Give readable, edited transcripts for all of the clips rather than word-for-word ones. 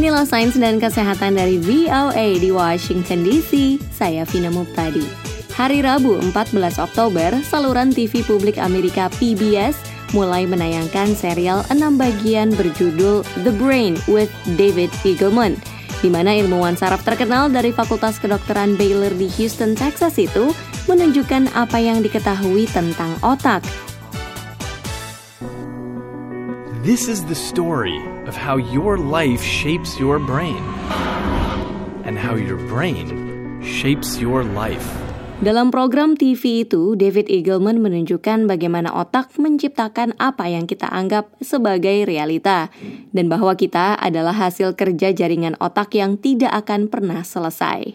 Inilah Sains dan Kesehatan dari VOA di Washington DC. Saya Vina Muptadi. Hari Rabu 14 Oktober, saluran TV publik Amerika PBS mulai menayangkan serial 6 bagian berjudul The Brain with David Eagleman, di mana ilmuwan saraf terkenal dari Fakultas Kedokteran Baylor di Houston, Texas itu menunjukkan apa yang diketahui tentang otak. This is the story of how your life shapes your brain and how your brain shapes your life. Dalam program TV itu, David Eagleman menunjukkan bagaimana otak menciptakan apa yang kita anggap sebagai realita dan bahwa kita adalah hasil kerja jaringan otak yang tidak akan pernah selesai.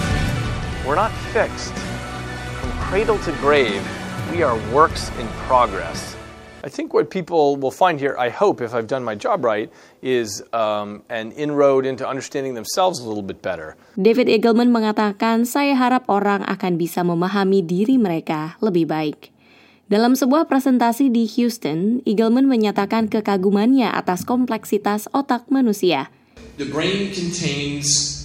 We're not fixed. From cradle to grave, we are works in progress. I think what people will find here, I hope, if I've done my job right, is an inroad into understanding themselves a little bit better. David Eagleman mengatakan, saya harap orang akan bisa memahami diri mereka lebih baik. Dalam sebuah presentasi di Houston, Eagleman menyatakan kekagumannya atas kompleksitas otak manusia. The brain contains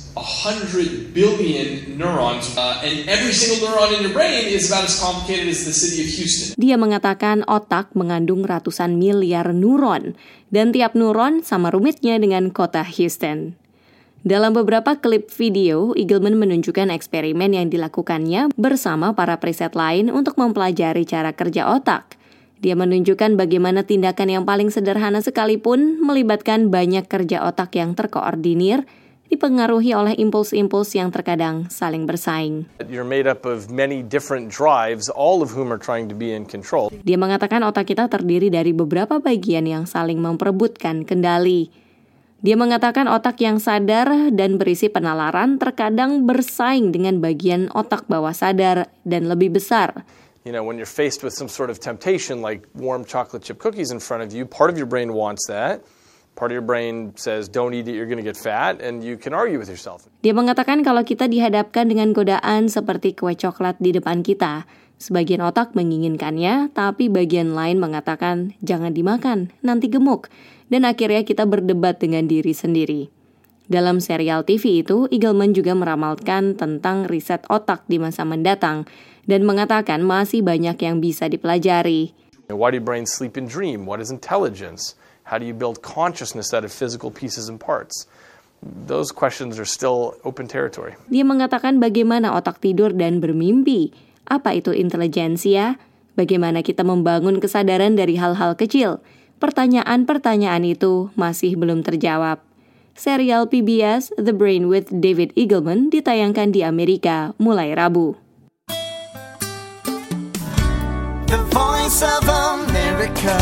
100 billion neurons, and every single neuron in your brain is about as complicated as the city of Houston. Dia mengatakan otak mengandung ratusan miliar neuron, dan tiap neuron sama rumitnya dengan kota Houston. Dalam beberapa klip video, Eagleman menunjukkan eksperimen yang dilakukannya bersama para periset lain untuk mempelajari cara kerja otak. Dia menunjukkan bagaimana tindakan yang paling sederhana sekalipun melibatkan banyak kerja otak yang terkoordinir, dipengaruhi oleh impuls-impuls yang terkadang saling bersaing. You're made up of many different drives, all of whom are trying to be in control. Dia mengatakan otak kita terdiri dari beberapa bagian yang saling memperebutkan kendali. Dia mengatakan otak yang sadar dan berisi penalaran terkadang bersaing dengan bagian otak bawah sadar dan lebih besar. You know, when you're faced with some sort of temptation like warm chocolate chip cookies in front of you, part of your brain wants that. Part of your brain says, don't eat it, you're going to get fat, and you can argue with yourself. Dia mengatakan kalau kita dihadapkan dengan godaan seperti kue coklat di depan kita, sebagian otak menginginkannya, tapi bagian lain mengatakan, jangan dimakan, nanti gemuk. Dan akhirnya kita berdebat dengan diri sendiri. Dalam serial TV itu, Eagleman juga meramalkan tentang riset otak di masa mendatang, dan mengatakan masih banyak yang bisa dipelajari. Why do brains sleep and dream? What is intelligence? How do you build consciousness out of physical pieces and parts? Those questions are still open territory. Dia mengatakan bagaimana otak tidur dan bermimpi. Apa itu intelijensia? Bagaimana kita membangun kesadaran dari hal-hal kecil? Pertanyaan-pertanyaan itu masih belum terjawab. Serial PBS The Brain with David Eagleman ditayangkan di Amerika mulai Rabu. The Voice of America.